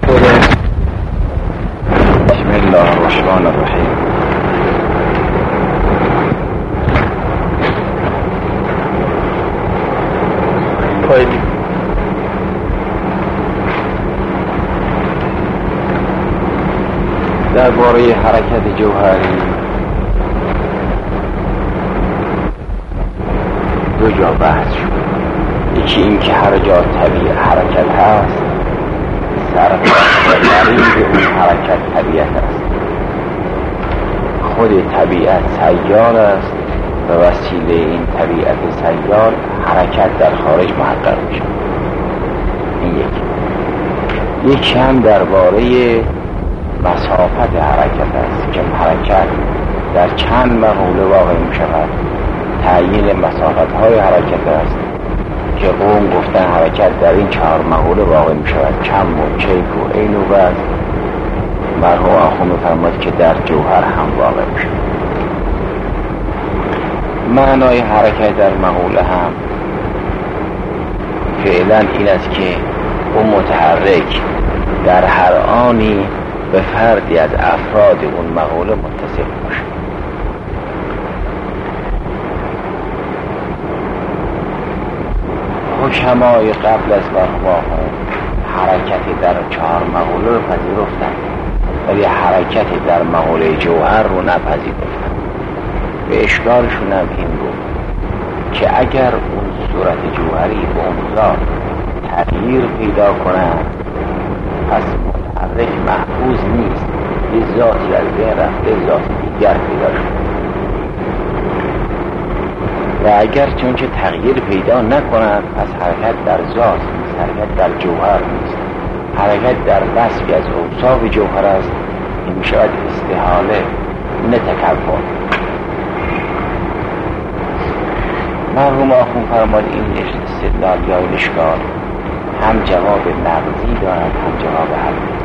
بسم الله الرحمن الرحیم. درباره حرکت جوهری دو جا بحث شد. یکی این که هر جا طبیعت حرکت هست صرف به اون حرکت طبیعت است. خود طبیعت سیال است و وسیله این طبیعت سیال حرکت در خارج محقق میشه. این یکی هم درباره مسافت حرکت است که حرکت در چند مقوله واقع می شود. تعیین مسافت های حرکت است که قوم گفتن حرکت در این 4 مقوله واقع می شود: کم و کیف و عین و وزن. مرحوم آخوند می‌فرماید که در جوهر هم واقع می شود. معنای حرکت در مقوله هم فعلا این است که اون متحرک در هر آنی به فردی از افراد اون مقوله متصل باشه. حکمای قبل از مرحوم حرکت در 4 مقوله رو پذیرفتن ولی حرکت در مقوله جوهر رو نپذیرفتن. به اشکالشون هم این بود که اگر اون صورت جوهری به اون ذات تغییر پیدا کنه پس متحرک محفوظ نیست، یه ذاتی از بین رفته، ذات دیگر پیدا شد. و اگر چون که تغییر پیدا نکنند پس حرکت در ذات نیست، حرکت در جوهر نیست، حرکت در وصفی از اوصاف جوهر است. این می شود استحاله، نه تکبر. مرحوم آخوند فرمود این استدلال یا این اشکال هم جواب نقضی دارد هم جواب حلی.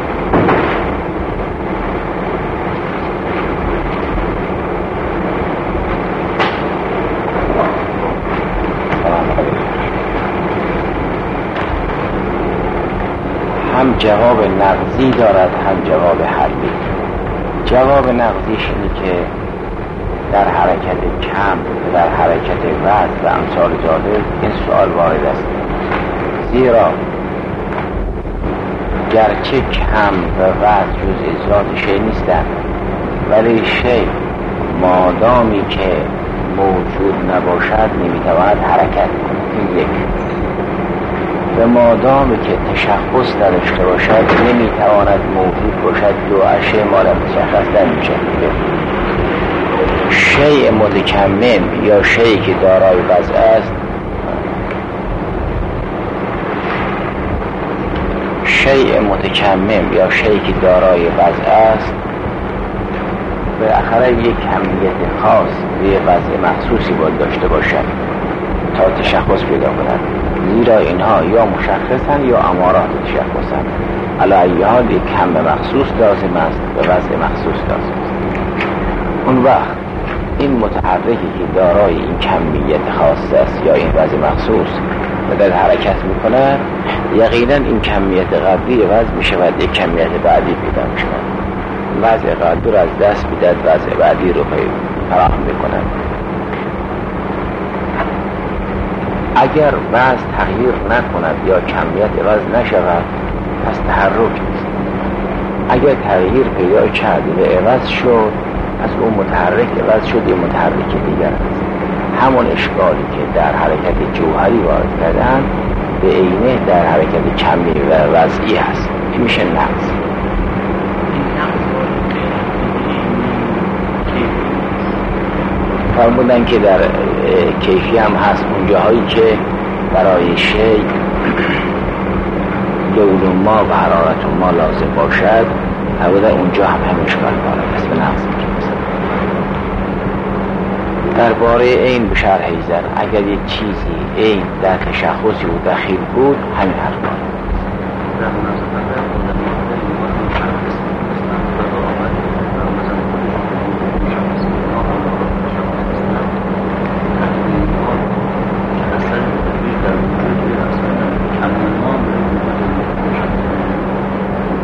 هم جواب نقضی دارد هم جواب حلی. جواب نقضیش اینه که در حرکت کم، در حرکت وزن و امثال ذالک این سوال وارد است. زیرا گرچه کم و وزن جزء ذات شیء نیستند ولی شیء مادامی که موجود نباشد نمیتواند حرکت کند. این یک. و مادامی که تشخص نداشته باشد نمیتواند موجود باشد. دو اشیاء مال مشخص نمیشه. شیء متکمم یا شیئی که دارای وضع است، شیء متکمم یا شیئی که دارای وضع است بالاخره یک کمیت خاص به وضع مخصوصی باید داشته باشد تا تشخص پیدا کند. زیرا اینها یا مشخصن یا امارات تشخصن. علی ای حال یک کم مخصوص لازم است و وضع مخصوص لازم است. اون وقت این متحرکی که دارای این کمیت خاص است یا این وضع مخصوص و در حرکت میکنه یقینا این کمیت قبلی وضع میشود یک کمیت بعدی پیدا میشود. وضع قبلی رو از دست میدهد، وضع بعدی رو فراهم میکنه. اگر وضع تغییر نکند یا کمیت وضع نشود پس تحرک نیست. اگر تغییر پیدا کرد و عوض شد پس اون متحرک عوض شد یه متحرک دیگر است. همون اشکالی که در حرکت جوهری وارد کردن به عینه در حرکت کمی و وضعی هست. این میشه نقص. فرمودن که در کیفی هم هست اونجاهایی که برای شیء لون ما و حرارت ما لازم باشد اولا اونجا هم اشکال وارد است به نقص. درباره این به شرح ایزن اگر یک چیزی این در تشخصی و دخیل بود همین حرف دارد.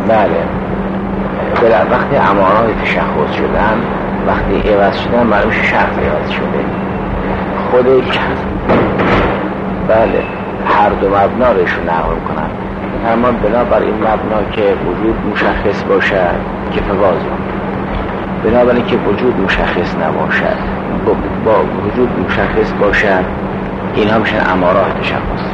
بله، وقتی امارات تشخص شدن، وقتی عوض شدن معلوم شخص عوض شده. خود بله، هر دو مبنا روشون نقل کنن. اما بنابر این مبنا که وجود مشخص باشد که فوازه، بنابراین که وجود مشخص نباشد با وجود مشخص باشد، این هم میشن امارات تشخص.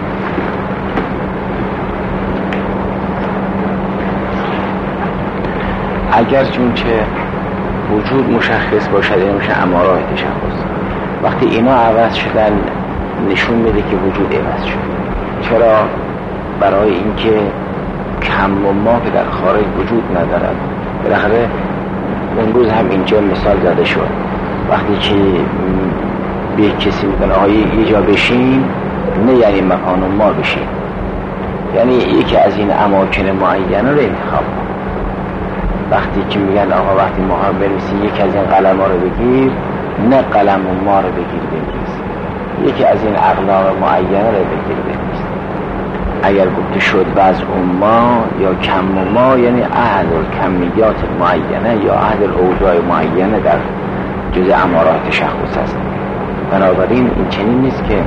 اگر چون که وجود مشخص باشد، این میشه امارات تشخص. وقتی اینا عوض شدن نشون میده که وجود عوض شد. چرا؟ برای اینکه کم و ما که در خارج وجود ندارد. بالاخره اون روز هم اینجا مثال زده شد، وقتی که به کسی میگن آقا یه جا بشین، نه یعنی مکان ما بشین، یعنی یکی از این اماکن معینه رو انتخاب. وقتی که میگن آقا وقتی ما هم بنویسی یکی از این قلم ها رو بگیر، نه قلم ما رو بگیر بنویس، یکی از این اقلام معینه رو بگیر بنویس. اگر گفته شد وضع ما یا کم ما، یعنی احد الکمیات معینه یا احد الاوضاع معینه در جزء امارات تشخص است. بنابراین این چنین نیست که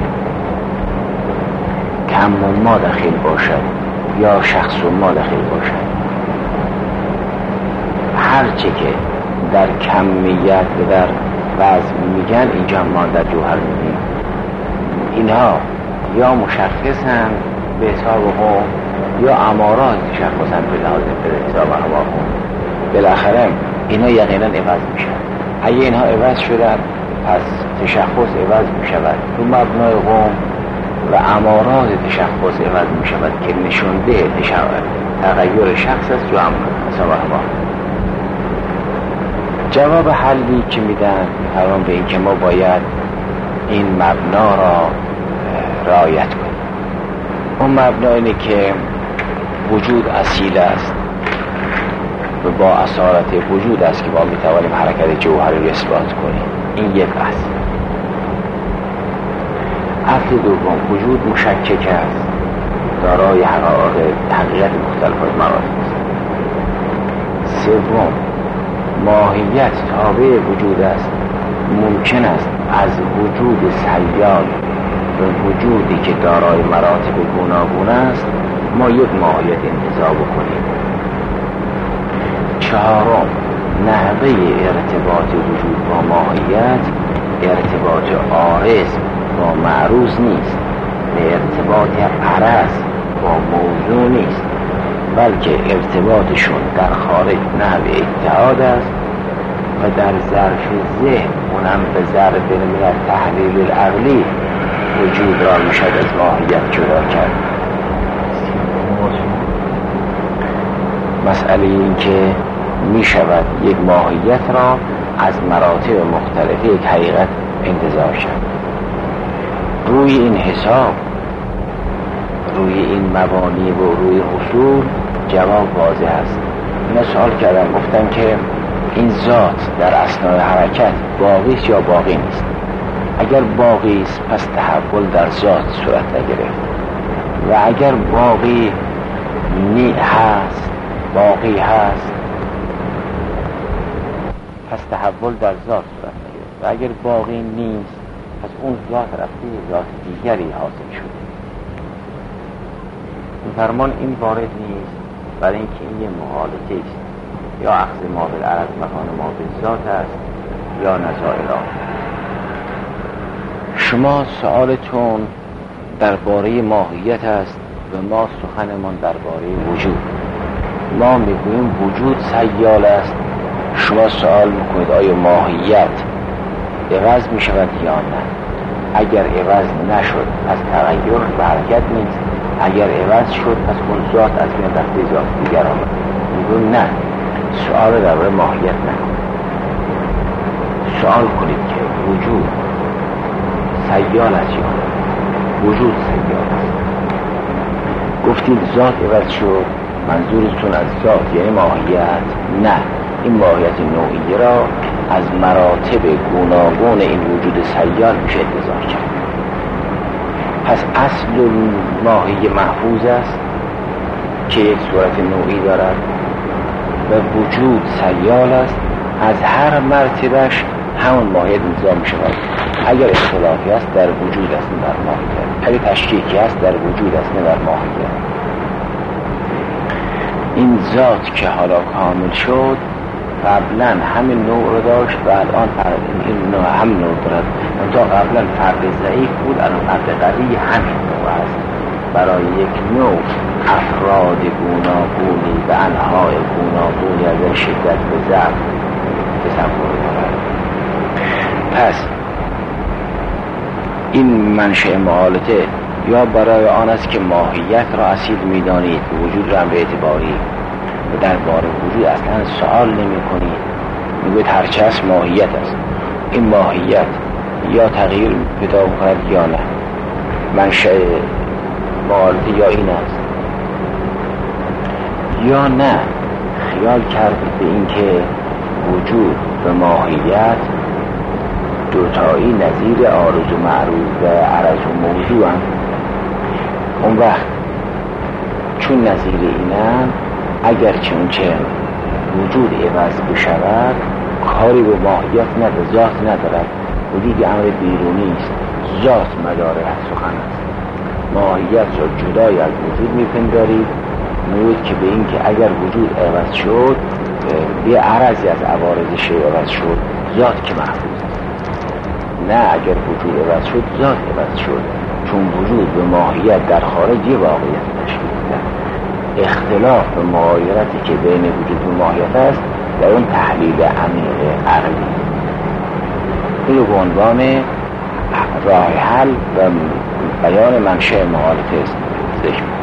کم ما داخل باشد یا شخص ما داخل باشد. هرچه که در کمیت و در وضع میگن، اینجا ما در جوهر میگیم. اینها یا مشخصن به حساب هم یا امارات تشخصن به لحاظ به حساب هم. بالاخره اینا یقینا عوض میشن. اگه اینها عوض شدن، پس تشخص عوض میشود تو مبنای قوم و امارات تشخص عوض میشود که نشونده تغییر شخص است تو حساب هم. جواب حلی که میدن فرمان به این که ما باید این مبنا را رعایت کنیم. اون مبنا اینه که وجود اصیل است و با اصالت وجود است که ما میتوانیم حرکت جوهری رو اثبات کنیم. این یک اصل. اصل دوم، وجود مشکک است، دارای حقیقت مختلف از مراتب است. سوم، ماهیت تابع وجود است. ممکن است از وجود سیال و وجودی که دارای مراتب گوناگون است ما یک ماهیت انتزاع بکنیم. چهارم، نحوه ارتباط وجود با ماهیت ارتباط عارض با معروض نیست، به ارتباط عرض با موضوع نیست، بلکه ارتباطشون در خارج نحو اتحاد است و در ظرف ذهن، اونم به ظرف من تحلیل العقلی، وجود را میشد از ماهیت جدا کرد. مسئله این که میشود یک ماهیت را از مراتب مختلف یک حقیقت انتزاع شد. روی این حساب، روی این مبانی و روی اصول جواب واضح است. اینا سوال کردن، گفتن که این ذات در اثناء حرکت باقی است یا باقی نیست؟ اگر باقی است پس تحول در ذات صورت نگرفت، و اگر باقی باقی هست پس تحول در ذات صورت نگرفت، و اگر باقی نیست پس اون ذات رفته ذات دیگری حاصل شده. این فرمان این وارد نیست، برای اینکه این یه محالطه است، یا اخذ ما بالعرض مکان ما بالذات است یا نظائر آن. شما سؤالتون درباره ماهیت است و ما سخنمان درباره وجود. ما میگوییم وجود سیال است، شما سوال میکنید آیا ماهیت عوض میشود یا نه؟ اگر عوض نشد از تغییر و حرکت نیست، اگر عوض شد پس اون ذات از بین رفته ذات دیگر آمد. میگوییم نه، سؤال درباره ماهیت نکنید، سؤال کنید که وجود سیال است یا نه؟ وجود سیال است. گفتید ذات عوض شد، منظورتون از ذات یعنی ماهیت؟ نه، این ماهیت نوعی را از مراتب گوناگون این وجود سیال میشه انتزاع کرد. پس اصل ماهی محفوظ است که یک صورت نوعی دارد و وجود سیال است، از هر مرتبهش همون ماهیت انتزاع می شود. اگر اختلافی است در وجود است نه در ماهیت، اگر تشکیکی است در وجود است نه در ماهیت. این ذات که حالا کامل شد قبلا همین نوع رو داشت و الان این نوع هم نوع دارد. تا قبلا فرد ضعیف بود، الان فرد قوی همین نوع است. برای یک نوع افراد گوناگونی و انواع گوناگونی از شدت به ضعف تصور دارد. پس این منشأ معالطه یا برای آن است که ماهیت را اصیل می‌دانید، وجود را به اعتباری و درباره وجود اصلا سوال نمی کنید، میگوید هرچه است ماهیت است. این ماهیت یا تغییر پیدا کند یا نه. منشأ معالطه یا این است یا نه خیال کرد به این که وجود و ماهیت دوتایی نظیر عارض و معروض و عرض و موضوع هم. اون وقت چون نظیر اینم اگر چونچه وجود عوض بشود کاری به ماهیت ندارد، ذات ندارد. وجود امر بیرونی است، ذات مدار سخن است. ماهیت را جدای از وجود میپندارید، میگوید که به این که اگر وجود عوض شد یه عرضی از عوارض شیء عوض شد، ذات که محفوظ است. نه اگر وجود عوض شد ذات عوض شد، چون وجود به ماهیت در خارج یه واقعیت تشکیل می‌دهد. اختلاف به مغایرتی که بین وجود و ماهیت است در اون تحلیل عمیق عقلی، این به عنوان راه حل و بیان منشأ معالطه است ذکر می‌کنم.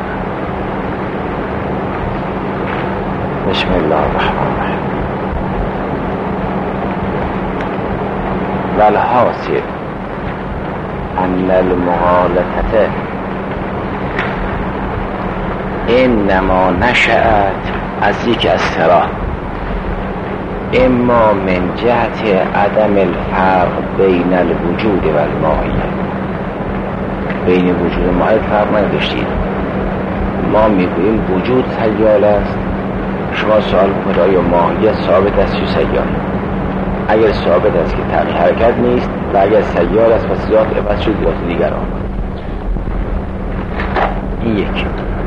بسم الله الرحمن الرحیم. والحاصل ان المغالطه انما نشأت از یک اصطلاح، اما من جهت عدم الفرق بین الوجود و الماهیت. بین وجود و ماهیت فرق نداشتید. ما میگوییم وجود سیال است، شما سوال کنید آیا ماهیت ثابت است یا سیال؟ اگر ثابت است که تغییر حرکت نیست و اگر سیال است پس ذات عوض شد ذات دیگر آمد. این یکی.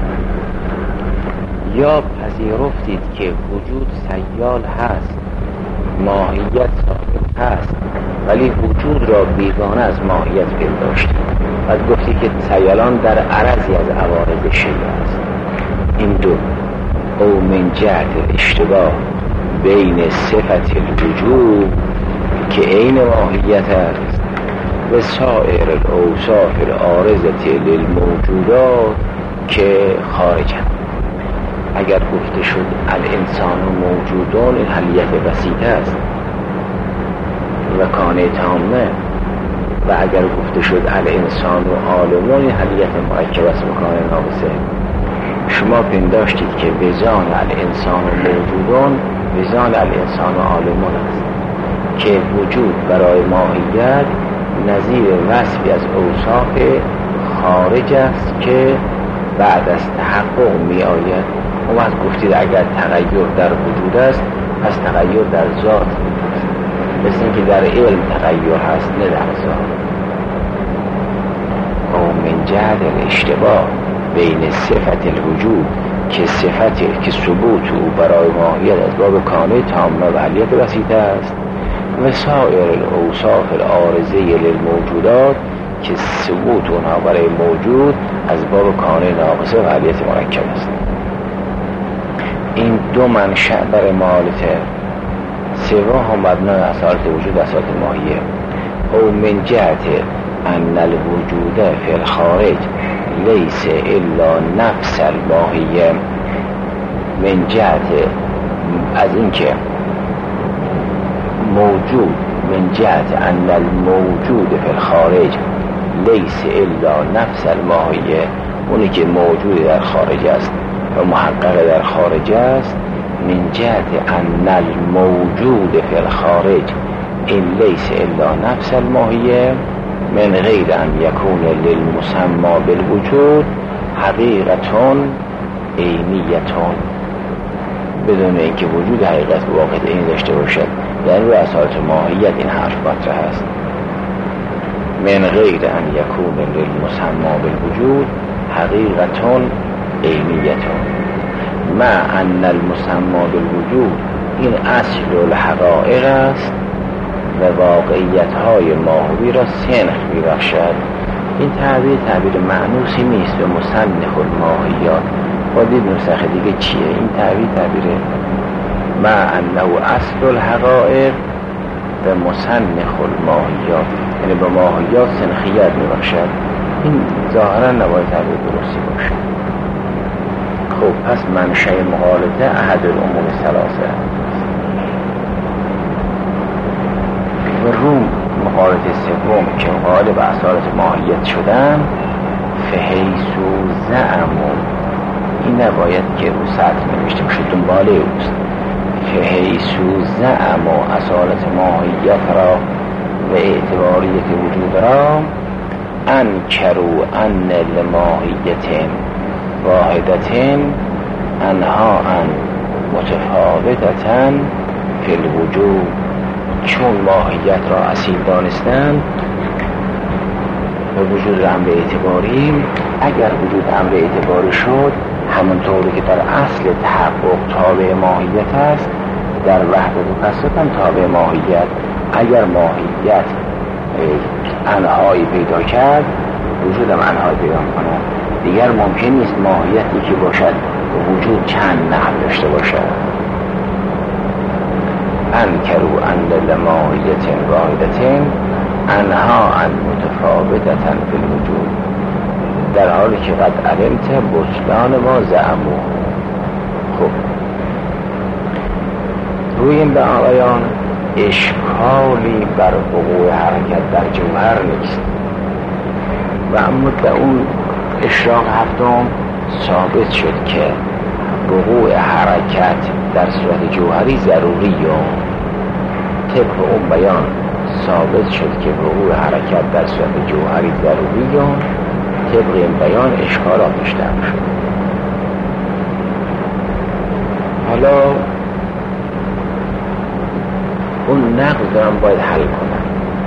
یا پذیرفتید که وجود سیال هست، ماهیت ثابت هست، ولی وجود را بیگانه از ماهیت پنداشتید. بعد گفتید که سیالان در عرضی از عوارض شیء است. این دو او من جهت اشتباه بین صفت الوجود که عین ماهیت است و سایر الاوصاف العارضة للموجودات که خارجند. اگر گفته شد الانسان و موجودان، این حلیت بسیط است و کانه تامه، و اگر گفته شد الانسان و عالمون، این حلیت مرکب است و کانه ناقصه. شما پنداشتید که وزان الانسان و موجودان وزان الانسان و عالمون است که وجود برای ماهیت نظیر وصفی از اوصاف خارج است که بعد از تحقق می آید. اون وقت گفتید اگر تغییر در وجود است پس تغییر در ذات است، مثل اینکه در علم تغییر هست نه در ذات. او من جهت الاشتباه بین صفت الوجود که صفتی که ثبوت او برای ماهیت از باب کانه تامه و حلیت بسیط است و سایر الاوصاف العارضه للموجودات که ثبوت اونها برای موجود از باب کانه ناقصه و حلیت مرکب است. این دو منشأ برای معالطه. سوم مبنای اصالت وجود اصالت ماهیه. او من جهت ان الوجود فی الخارج لیس الا نفس الماهیه، من جهت از اینکه موجود، من جهت ان الموجود فی الخارج لیس الا نفس الماهیه، اونی که موجود در خارج است و محقق در خارج است. من جهت ان الموجود فی الخارج این لیس الا نفس الماهیه من غیر ان یکون للمسمى بالوجود حقیقتون عینیتون، بدون اینکه وجود حقیقت و واقع عینی داشته باشد. یعنی رو اساس ماهیت این حرف مطرح است. من غیر ان یکون للمسمى بالوجود حقیقتون عینیتون مع ان المسمى بالوجود این اصل الحقائق است و واقعیت های ماهوی را سنخ میبخشد. این تعبیر معنوسی نیست به مصنف الماهیات. باید نسخه دیگه چیه؟ این تعبیر مع انه اصل الحقائق به مصنف الماهیات، یعنی به ماهیات سنخیت میبخشد. این ظاهرا نباید تعبیر درستی باشه. خب پس منشأ مغالطه احد الامور ثلاثه و روم مغالطه سوم که غالب اصالت ماهیت شدن فحیث زعموا، این نباید که رو سطح نوشته باشه، دنباله اوست. فحیث زعموا اصالت ماهیت را و اعتباریت وجود را انکروا ان لماهیت واحدة انها ان متفاوتة فی الوجود، چون ماهیت را اصیل دانستند و وجود را امر اعتباری، اگر وجود امر اعتباری شد همونطوری که در اصل تحقق تابع ماهیت است در وحدت و کثرت هم تابع ماهیت. اگر ماهیت انهایی پیدا کرد وجود هم انهایی پیدا کنند. دیگر ممکن نیست ماهیتی که باشد وجود چند نحو داشته باشد. انکروا ان لماهیت واحدة انها ان متفاوتة فی الوجود، در حالی که قد علمت بطلان ما زعموا. خب روی این بیان اشکالی بر وقوع حرکت در جوهر نیست و اما در اون اشراق هفتم ثابت شد که وقوع حرکت در صورت جوهری ضروری و طبق اون بیان ثابت شد که وقوع حرکت در صورت جوهری ضروری و طبق این بیان اشکالات داشته شد. حالا اون نقض دارم باید حل کنم.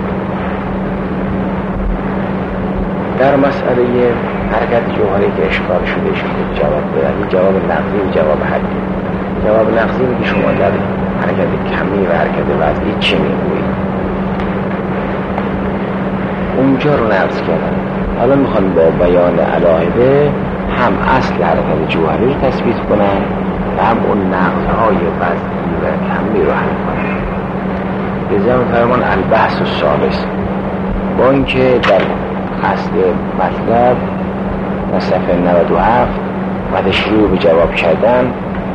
در مسئله حرکت جوهری که اشکال شده جواب بدهید، جواب نقضی و جواب حلی. جواب نقضی که شما در حرکت کمی و حرکت وضعی چی میگویید؟ اونجا رو نقض کردن. حالا میخوان با بیان علاهده هم اصل حرکت جوهری رو تثبیت کنن و هم اون نقضهای وضعی و کمی رو حل کنن. به زمان فرمان البحث الثالث، با اینکه در اصل مطلب و صفحه 97 و شروع به جواب کردن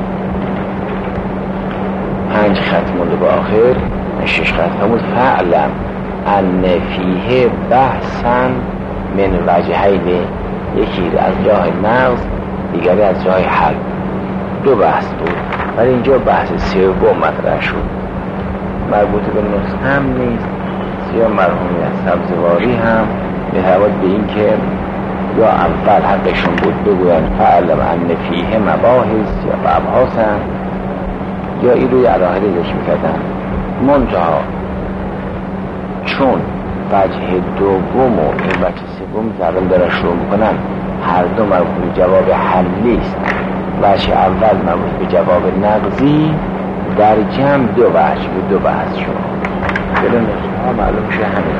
5 خط مونده به آخر 6 خط همون فعلم ان فیه بحثا من وجهین، یکی از راه نقض دیگری از راه حل. 2 بحث بود ولی اینجا بحث سوم مطرح شد، مربوط به نسخه هم نیست. سیاه مرحومیت سبزواری هم می‌تواند به این که یا اول حقشون بود بگوین فعلم ان فیه مباحث یا ابحاثن، یا این روی علاهده ذکر می‌کردن. منتها چون وجه دوم و این وجه سوم زبان داره شروع میکنن، هر دو مربوط به جواب حلی است. وجه اول مربوط به جواب نقضی، در جمع 2 وجه به 2 بحث شد. بلا نسخه ها معلوم شه همین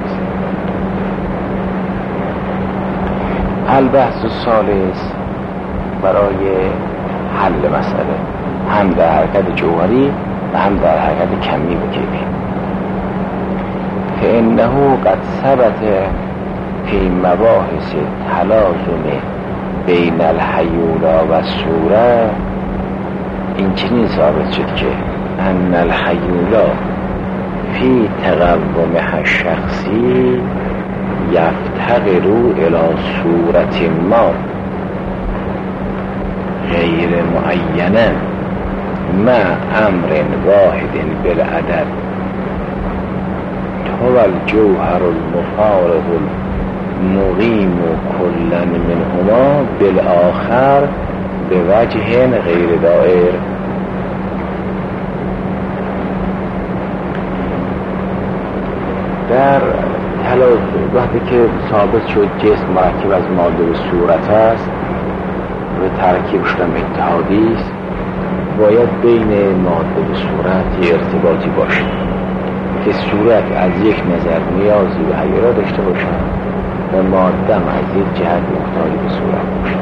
البحث الثالث برای حل مسئله، هم در حرکت جوهری و هم در حرکت کمی و کیفی. فإنه قد ثبت فی مباحث تلازم بین الحیولا و الصوره، این چنین ثابت شد که ان الحیولا فی تقومها الشخصی یفتقر الی صورت ما غیر معینه مع امر واحد بالعدد هو الجوهر المفارق المقیم كلا منهما بالآخر به وجه غیر دائر. در تلاش وقتی که ثابت شد جسم مرکب از ماده و صورت است و ترکیبش هم اتحادی است، باید بین ماده و صورت یه ارتباطی باشه که صورت از یک نظر نیازی به حیولا داشته باشد و ماده هم از یک جهت محتاج به صورت باشد.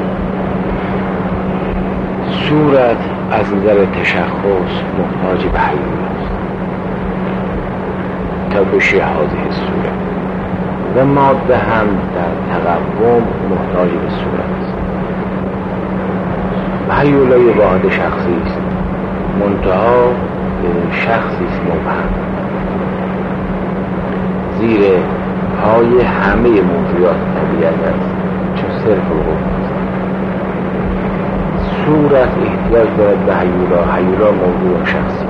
صورت از نظر تشخص محتاج به حیولا است تا بشه حاضر صورت، و ماده هم در تقوم محتاج به صورت است. حیولا یه واحد شخصی است، منتها شخصی است مبهم، زیر پای همه موجودات طبیعت است، چون صرف القوم است. صورت احتیاج دارد به حیولا. حیولا موضوع شخصی،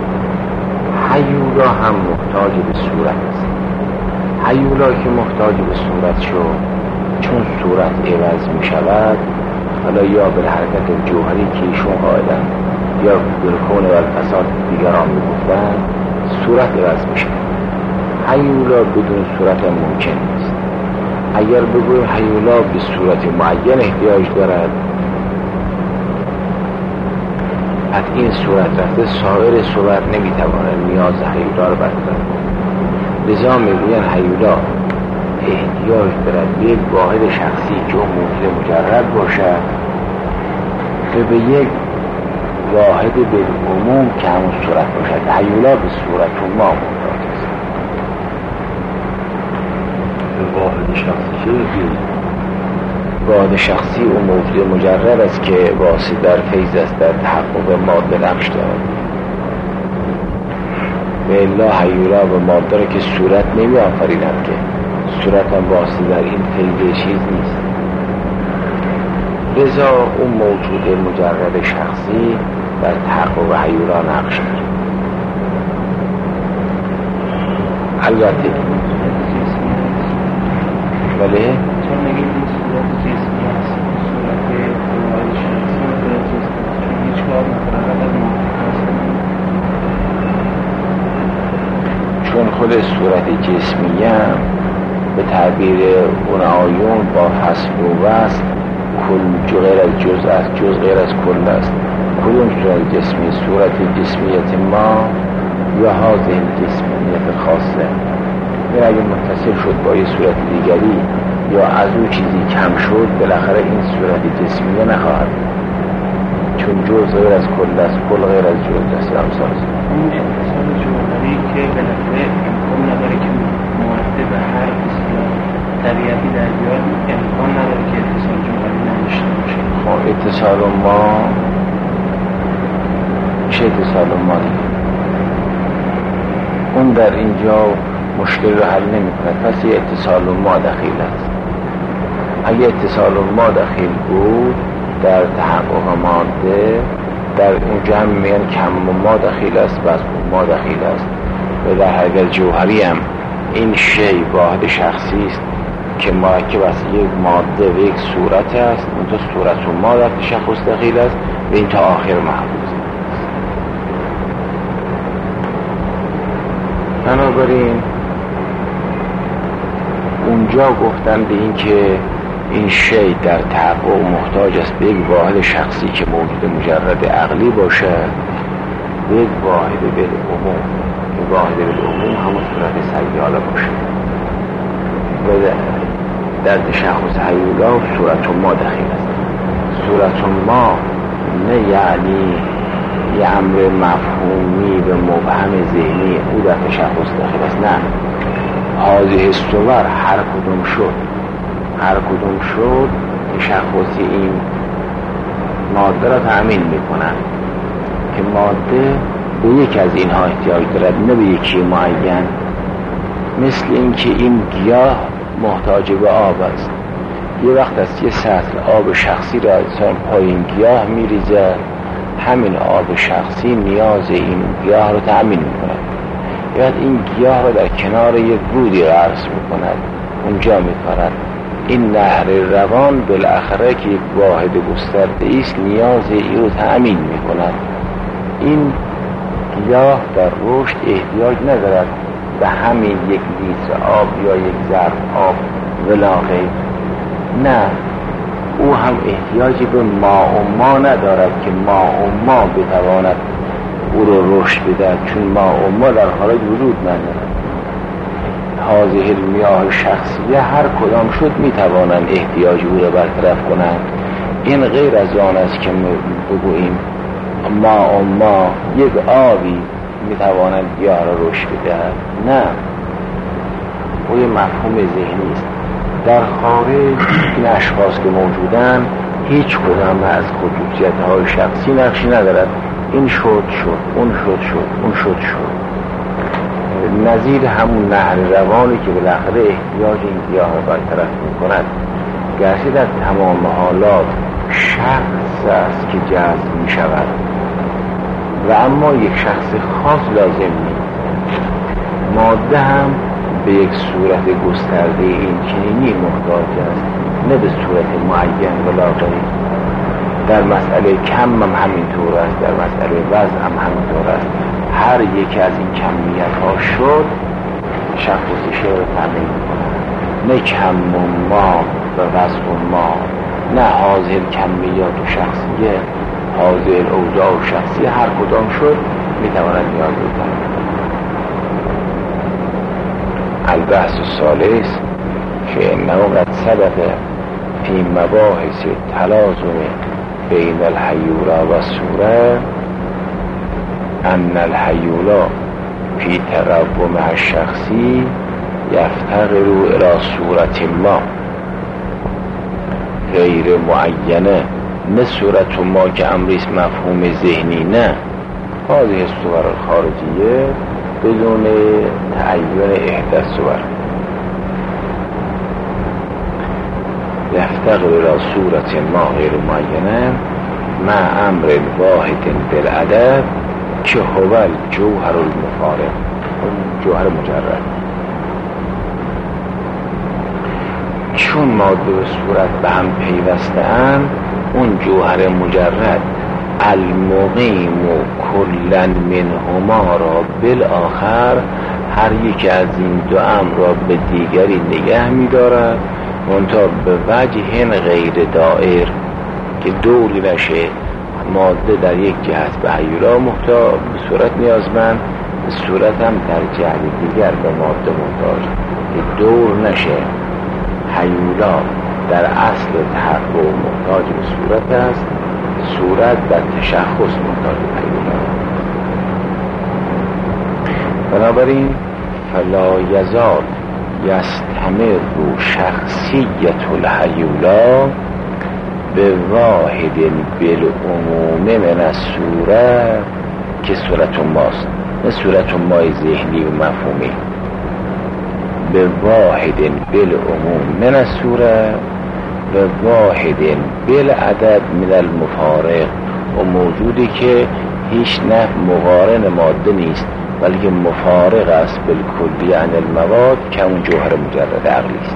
حیولا هم محتاج به صورت است. حیولا که محتاج به صورت شد، چون صورت عوض می شود، حالا یا به حرکت جوهری که ایشون قائلن یا بالکون و الفساد دیگران می گفتن، صورت عوض می شود. حیولا بدون صورت ممکن نیست. اگر بگویم حیولا به صورت معین احتیاج دارد، پس این صورت رفته سایر صورت نمیتواند نیاز حیولا رو برطرف کند. لذا میگویند حیولا احتیاج دارد به یک واحد شخصی که موجود مجرد باشد که به یک واحد بالعموم که همون صورت باشد. حیولا به صورت ما محتاج است. به واحد شخصی چه بگید؟ واحد شخصی اون موجود مجرد است که واسه در فیض است، در تحقق ماده نقش دارد. به الله حیولا و ماده را که صورت نمی آفریند، که صورت هم واسه در این فیض چیز نیست. لذا اون موجود مجرد شخصی در تحقق حیولا نقش دارد. البته بله چون نگید این صورت جسمی هست، صورت واحد شخصی و جسمی چون هیچ کار مترقب از چون خود صورت جسمی هم به تعبیر اون آیون با فصل و وصل کل غیر از جز است، جز غیر از کل است. کدوم صورت جسمی؟ صورت جسمیت ما یا حاضر جسمیت خاصه؟ یا اگه متصل شد با یه صورت دیگری یا از اون چیزی کم شد، بالاخره این صورت جسمیه نخواهد، چون جز غیر از کل است، کل غیر از جز است. اون اتصال جوهری که بالاخره امکان نداره که مورد به هر اصطلاح طبیعتی در بیاد، امکان نداره که اتصال جوهری نداشته باشه. خب اتصال ما چه اتصال ما دیگه؟ اون در اینجا مشکل رو حل نمی کند، پس یه اتصال ما دخیل است. اگه اتصال ما دخیل بود در تحقق ماده، در اونجا هم میگن کم ما دخیل است، بس ما دخیل است. و در حقیقت جوهری هم این شی واحد شخصی است که مرکب از یک ماده و یک صورت است. اون تو صورت و ما در تشخص دخیل است و این تا آخر محفوظ. بنابراین اونجا گفتن به این که این شی در تحقق محتاج است به یک واحد شخصی که موجود مجرد عقلی باشد، به یک واحد بالعموم که واحد بالعموم همون صورت سیاله باشد. و در تشخص حیولا صورت ما دخیل است. صورت ما نه یعنی یه امر مفهومی و مبهم ذهنی او در تشخص داخل است، نه. حاضر استور هر کدوم شد تشخص این ماده را تأمین میکنن که ماده به یک از اینها احتیاج دارد، نه به یکی معین. مثل اینکه این گیاه محتاج به آب است. یه وقت است یه سطل آب شخصی را انسان پایین گیاه میریزه، همین آب شخصی نیاز این گیاه رو تأمین میکند. یا این گیاه رو در کنار یک رودی غرس میکند، اونجا میکارد این نهر روان بالاخره که یک واحد گسترده است نیاز ای رو تأمین می کند. این گیاه در رشد احتیاج ندارد به همین یک لیتر آب یا یک ظرف آب ولاغه، نه، او هم احتیاجی به ما ندارد که ما بتواند او رو رشد بدهد، چون ما در خارج وجود ندارد. هذه المیاه شخصیه هر کدام شد میتوانند احتیاج او را برطرف کنند. این غیر از آن است که بگوییم ما یک آبی میتواند گیاه را رشد بدهد، نه، او یه مفهوم ذهنی است. در خارج این اشخاص که موجودن هیچ کدام از خصوصیت‌های شخصی نقشی ندارد. این شد اون شد نظیر همون نهر روانی که بالاخره احتیاج این گیاه را برطرف می‌کند. گرچه در تمام حالات شخص است که جذب می‌شود و اما یک شخص خاص لازم نیست. ماده هم به یک صورت گسترده این چنینی محتاج است، نه به صورت معین و لاغری. در مسئله کم هم همینطور است، در مسئله وزن هم همینطور است. هر یکی از این کمیت ها شد شخصیشه رو تامین می‌کند، نه کم ما و وزن ما، نه حاضر کمیات و شخصیه، حاضر اوضاع و شخصیه هر کدام شد میتواند نیاز رو تامین کند. البحث الثالث فإنه قد سبق في مباحث تلازم بين الهیولا و الصورة ان الهیولا في تقومها الشخصی یفتقر الى صورت ما غیر معینه، نه صورت ما که امریست مفهوم ذهنی، نه، هذه الصور الخارجیه بدون تعین احدى الصور یفتقر الى صورت ما غیر معینه مع امر واحد بالعدد که هو الجوهر المفارق، جوهر مجرد. چون ماده و صورت به هم پیوسته اند، اون جوهر مجرد المقیم کلا منهما را بالآخر هر یک از این دو امر را به دیگری نگه می دارد، منتها به وجه غیر دائر که دوری نشه. ماده در یک جهت به هیولا محتاج، به صورت نیازمند، به صورت هم در جهت دیگر به ماده محتاج، که دور نشه. هیولا در اصل تحقق محتاج به صورت است، صورت در تشخص محتاج به هیولا. بنابراین فلا یزال یستمر شخصیت الهیولا به واحد بالعموم من الصوره که صورت ماست، نه صورت مای ذهنی و مفهومی، به واحد بالعموم من الصوره و واحد بالعدد من المفارق، و موجودی که هیچ نه مقارن ماده نیست بلکه مفارق است بالکلی عن المواد که اون جوهر مجرد عقلی است.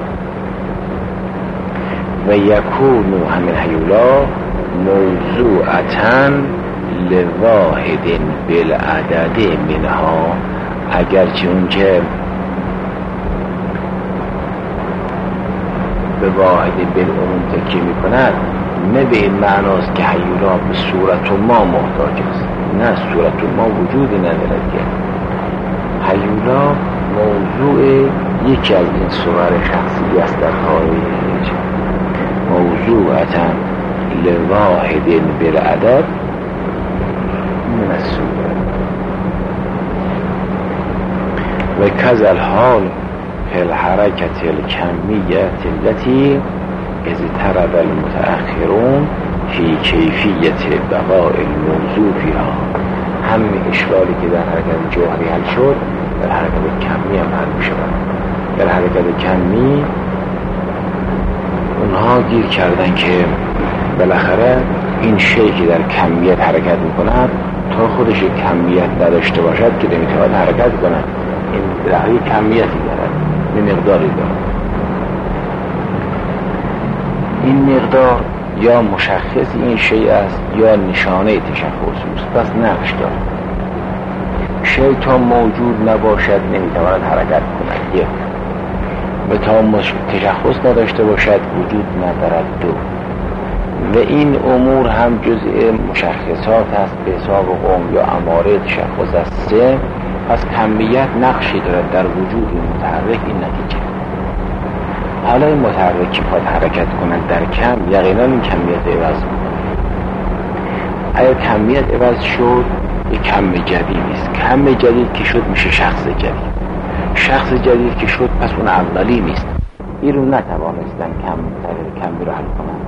و یکون همین هیولا موضوعتاً لواحد بالعدد منها، اگرچه اون که به واحد بالعموم تکیه می کند نه به این معناست که هیولا به صورت ما محتاج است، نه، صورت ما وجودی ندارد که هیولا موضوع یکی از این صور شخصی است در خارج، موضوعتا لواحد بالعدد من الصوره و کذا الحال فی الحرکت الکمیت التي اضطرب المتأخرون فی کیفیت بقاء الموضوع فیها. همین اشکالی که در حرکت جوهری حل شد در حرکت کمی هم حل می شود. در حرکت کمی اونها گیر کردن که بالاخره این شیء که در کمیت حرکت می کند تا خودش کمیت نداشته باشد که نمیتواند حرکت کند. این در کمیتی دارد، این مقداری دارد. این مقدار یا مشخص این شیء است یا نشانه تشخص است، پس نقش دارد. شیء تا موجود نباشد نمیتواند حرکت کند، یک. و تا تشخص نداشته باشد وجود ندارد، دو. و این امور هم جزء مشخصات است به حساب قوم یا اماره تشخص است، سه. پس کمیت نقشی دارد در وجود متحرک، این نتیجه. حالا این متحرکی باید حرکت کند در کم، یقینا این کمیت عوض می‌کند. اگر کمیت عوض شد یک کم جدید است، کم جدید که شد میشه شخص جدید، شخص جدید که شد پس اون اولی نیست. این رو نتوانستن کمی رو حل کنند.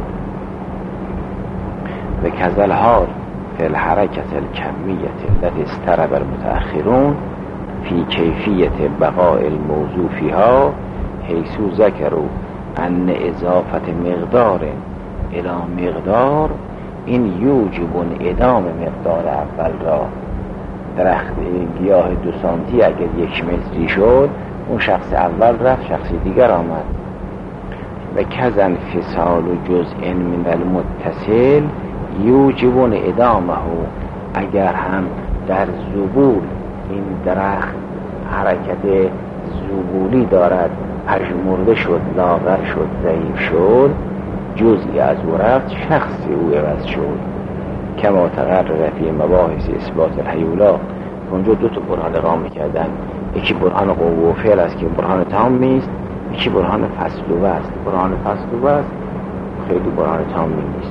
و کذل حال فی الحرکت الکمیت التي استرب المتأخرون فی کیفیت بقاء الموضوع فیها حیث ذکروا ان اضافت مقدار الی مقدار این یوجب انعدام مقدار اول را. درخت گیاه 2 سانتی اگر 1 متری شد، اون شخص اول رفت، شخصی دیگر آمد. و کذا انفصال جزء من المتصل یوجب انعدامه. اگر هم در زبول این درخت حرکت زبولی دارد، پژمرده شد، لاغر شد، ضعیف شد، جزئی از او رفت، شخصی او عوض شد. کما تقرر فی مباحث اثبات الهیولا. اونجا 2 تا برهان اقامه کردن، یکی برهان قوه و فعل است که برهان تامی است، یکی برهان فصل و است. برهان فصل و است خیلی برهان تامی نیست.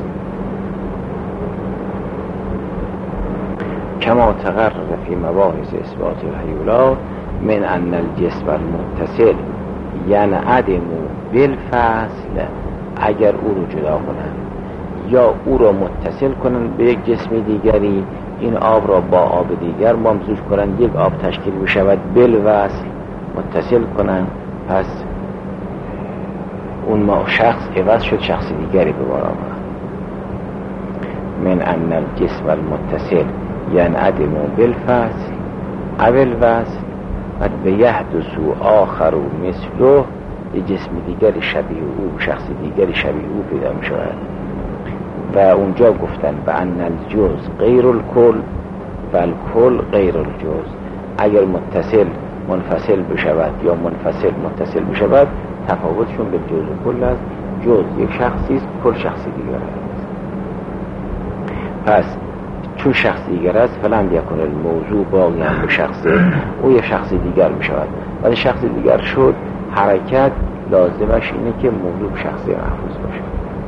کما تقرر فی مباحث اثبات الهیولا من ان الجسم المتصل ینعدم بالفصل. اگر او رو جدا کنند یا او را متصل کنند به یک جسم دیگری، این آب را با آب دیگر ممزوج کنند، یک آب تشکیل بشود، بالوصل متصل کنند، پس اون شخص عوض شد، شخص دیگری به بار آمد. من ان الجسم المتصل ینعدم بالفصل قبل وصل و بیحدث آخر مثله، یک جسم دیگری شبیه او، شخص دیگری شبیه او پیدا می شود. و اونجا گفتن و ان الجز غیر الکل و الکل غیر الجز. اگر متصل منفصل بشود یا منفصل متصل بشود، تفاوتشون به جز و کل است. جز یک شخصی است، کل شخصی دیگر است. پس چون شخص دیگر است فلان یکن الموضوع باقی هم به شخصه، او یک شخص دیگر می شود. ولی شخص دیگر شد، حرکت لازمش اینه که موضوع به شخصی محفوظ باشه.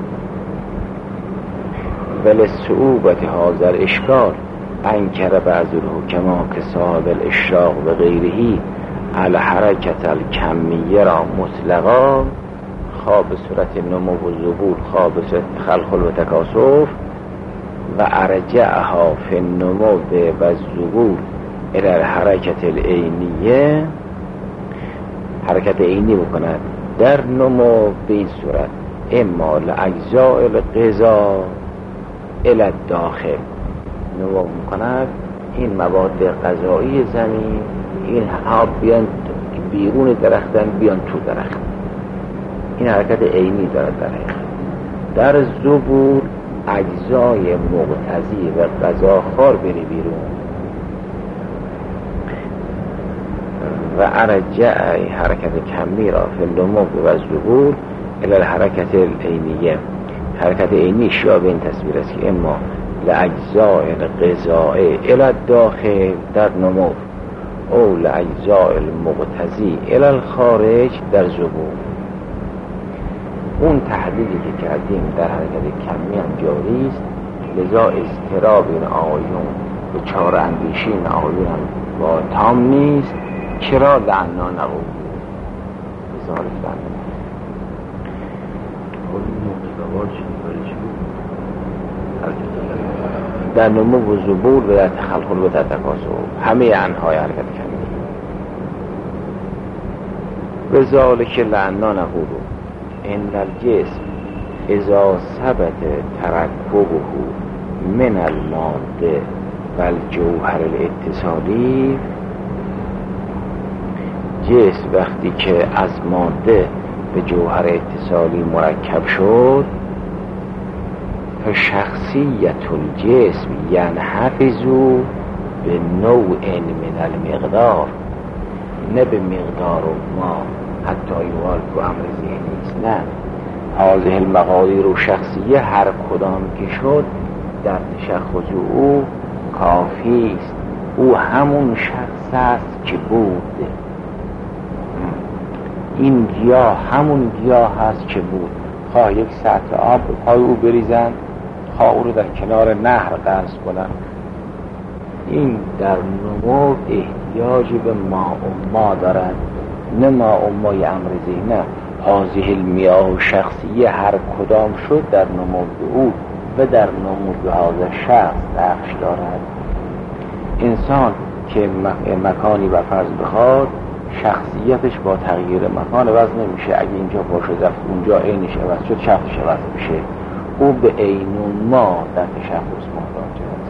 ولی صعوبت حاضر اشکال انکر بعض الحکما که صاحب الاشراق و غیرهی علی حرکت الکمیه را مطلقا خواب صورت نمو و ظهور، خواب صورت خلخل و تکاسف و ارجعها فی النمو و ظهور الى حرکت العینیه، حرکت عینی بکند در نمو به این صورت اما لاجزاء الغذا الى الداخل. نمو میکند این مواد غذایی زمین، این ها بیان بیرون درختن، بیان تو درخت. این حرکت عینی دارد در حقیقت. در ظهور اجزای مقتضی و غذاخوار بری بیرون. و ارجع حرکت کمی را فی النمو و ظهور الی الحرکت العینیه. حرکت عینی شابه این تصویر است که اما لاجزاء الغذاء الی الداخل در نمو او لاجزاء المقتضی الی الخارج در ظهور. اون تحلیلی که کردیم در حرکت کمی هم جاری است، لذا اضطراب این آیون به چار اندیشی این آیون هم با تام نیست. چرا لعنا نقول بذارت لعنا در نمو و ظهور و در تخلخل و در تکاسل، همه انهای حرکت کمی. بذالک لعنا نقول ان الجسم اذا ثبت ترکبه من الماده و الجوهر الاتصالی، جسم وقتی که از ماده به جوهر اتصالی مرکب شد، فشخصیت الجسم ینحفظ به نوع من المقدار، نه به مقدار و ما حتی یوال تو امر ذهنی است، نه. هذه المقادیر و شخصیه هر کدام که شد در تشخص او کافی است. او همون شخص است که بود. این گیاه همون گیاه هست که بود. خواه یک سطل آب به پای او بریزن، خواه او رو در کنار نهر غرس کنن، این در نمو احتیاج به ما دارد، نه ما امر ذهنی. نه، هذه المیاه شخصیه هر کدام شد در نمو او و در نمو هذا شخص نقش دارد. انسان که مکانی و فرض بخواد، شخصیتش با تغییر مکان عوض نمیشه. اگه اینجا باشه رفت اونجا عینش عوض شد، شخصش عوض میشه. او به عین ما در تشخص محتاج است.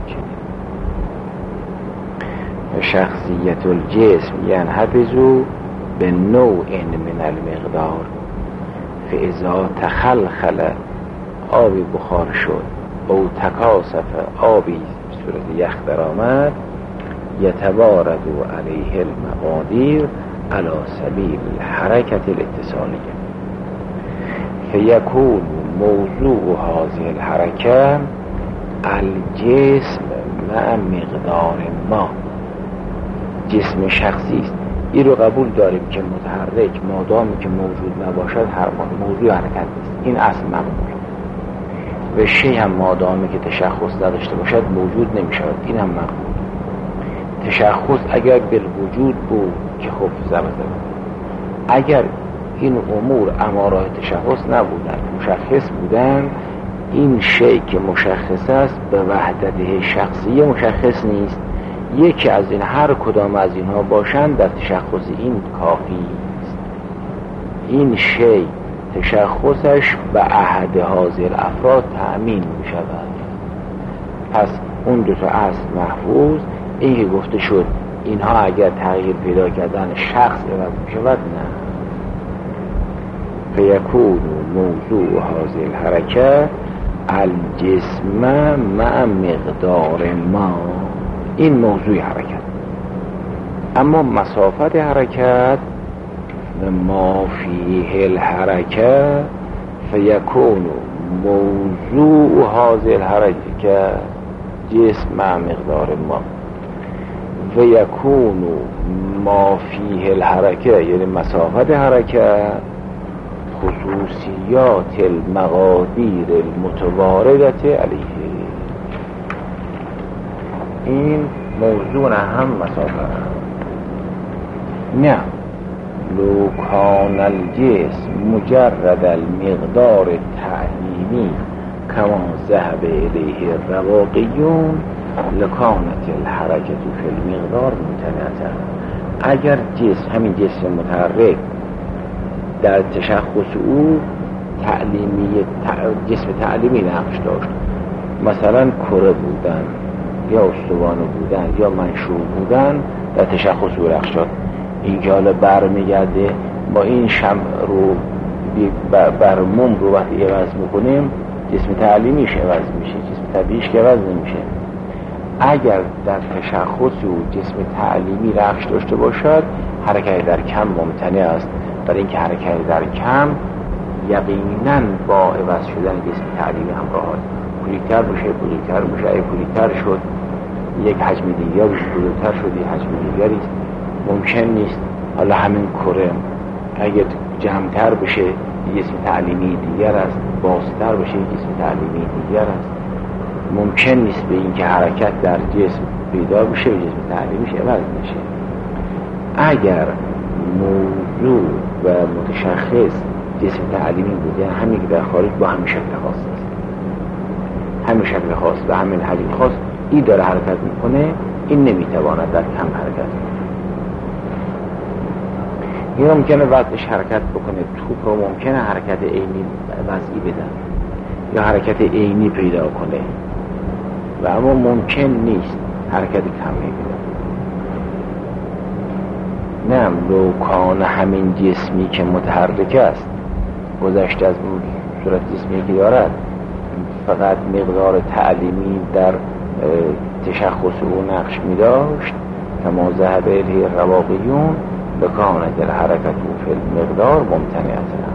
شخصیت الجسم ینحفظ به نوع من المقدار، فاذا تخلخل آبی بخار شد او تکاسف آبی صورت یخ در آمد، یتوارد علیه المقادیر علی سبیل الحرکت الاتصالیه، فیکون موضوع هذه الحرکه الجسم مع مقدار ما. جسم شخصی است، این رو قبول داریم که متحرک مادامی که موجود نباشد هر موضوع حرکت نیست، این اصل مقبول. و شیء هم مادامی که تشخص نداشته باشد موجود نمی شود، این هم مقبول. تشخص اگر بالوجود بود که خب زمزمه، اگر این امور امارات تشخص نبودن، مشخص بودن، این شیء که مشخص است به وحدت شخصی مشخص نیست. یکی از این هر کدام از اینها باشند در تشخص این کافی است. این شیء تشخصش به احد حاضر افراد تأمین می شود. پس اون دو تا اصل محفوظ. این که گفته شد اینها اگر تغییر پیدا کردن شخص عوض می شود، نه. فیکون موضوع حاضر الحرکت الجسم مع مقدار ما، این موضوع حرکت. اما مسافت حرکت ما فیه الحرکت فیکون موضوع هذه الحرکت جسم مع مقدار ما، و یکون ما فیه الحرکت یعنی مسافت حرکت خصوصیات المقادیر المتواردت علیه. این موضوع هم مسافت. نه، لو کان الجسم مجرد المقدار تعلیمی کما ذهب الیه الرواقیون لکانت الحرکت فی المقدار ممتنعه. اگر جسم، همین جسم متحرک در تشخص او جسم تعلیمی نقش داشت، مثلا کره بودن یا استوانه بودن یا منشور بودن، در تشخص او نقش داشت. این که حالا برمیگرده با این شمع رو بر موم رو وقتی عوض میکنیم جسم تعلیمیش عوض میشه، جسم طبیعیش که عوض نمیشه. اگر در تشخص او جسم تعلیمی نقش داشته باشد، حرکت در کم ممتنع است، برای اینکه حرکت در کم یقینا با عوض شدن جسم تعلیمی همراه است. کوچکتر بشه، بزرگتر بشه، اگه کوچکتر شد یک حجم دیگری، بزرگتر شد یک حجم دیگری است. ممکن نیست حالا همین کره اگه جمعتر بشه جسم تعلیمی دیگر است، بازتر بشه جسم تعلیمی دیگر است. ممکن نیست به این که حرکت در جسم پیدا بشه و جسم تعلیمیش عوض نشه. اگر موضوع و متشخص جسم تعلیمی بود، یعنی همین که در خارج با همین شکل خاص است، همین شکل خاص و همین حجم خاص، این داره حرکت میکنه، این نمیتواند در کم حرکت کنه. این ممکنه وضعش حرکت بکنه، توپ رو ممکنه حرکت عینی وضعی بدن یا حرکت عینی پیدا کنه، و اما ممکن نیست حرکت کمی بدن. نه، لو کان همین جسمی که متحرک است، گذشته از صورت جسمی که دارد، فقط مقدار تعلیمی در تشخص او نقش می داشت کما ذهب الیه الرواقیون لکانت الحرکت فی المقدار ممتنعة.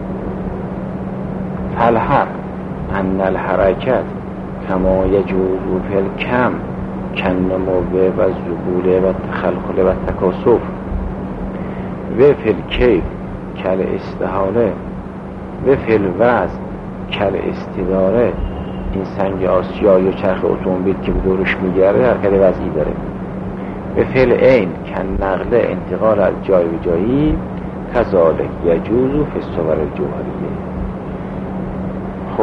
فالحق ان الحرکت کما یجوز فی الکم کنمو و الزبول و التخلخل و التکاسف و فی الکیف کل استحاله و فی الوزن کل استداره. این سنگ آسیا یا چرخ اتومبیل که به دورش میگرده حرکت وضعی داره. به فعل عین کن نقل انتقال از جای به جایی کذالک یجوز فی الصور الجوهریه. خب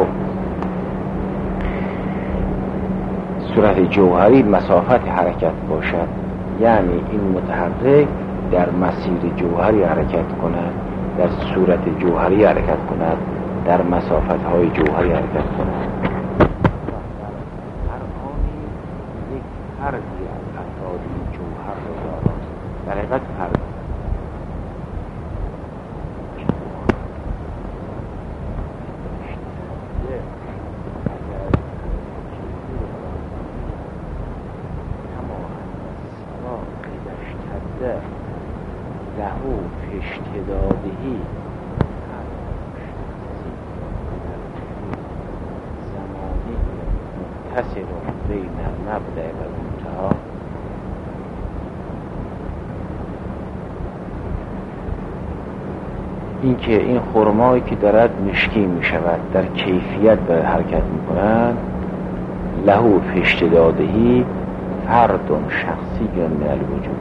صورت جوهری مسافت حرکت باشد، یعنی این متحرک در مسیر جوهری حرکت کند، در صورت جوهری حرکت کند، در مسافت های جوهری حرکت کند. هر آنی یک فردی از افراد جوهر را دارد. در حقیقت فرد لهو اشتدادهی زمانی متصل بین المبدأ و المنتهی. اینکه این خرمایی که دارد مشکی می شود در کیفیت به حرکت می کند، لهو اشتدادهی فرد شخصی من الوجود،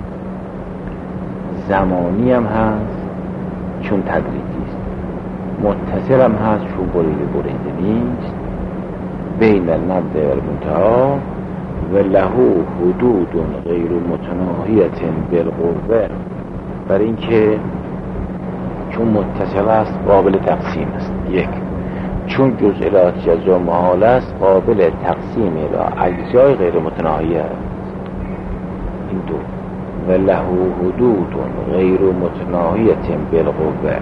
زمانی هم هست چون تدریجی است، متصل هم هست چون بریده نیست، بین المبدأ و المنتهی و له حدود غیر متناهیة بالقوه. برای اینکه چون متصل است قابل تقسیم است، یک چون جزء لا یتجزا محال است قابل تقسیم الى اجزای غیر متناهیه است. این دو و له حدود غیر متناهیة بالقوه.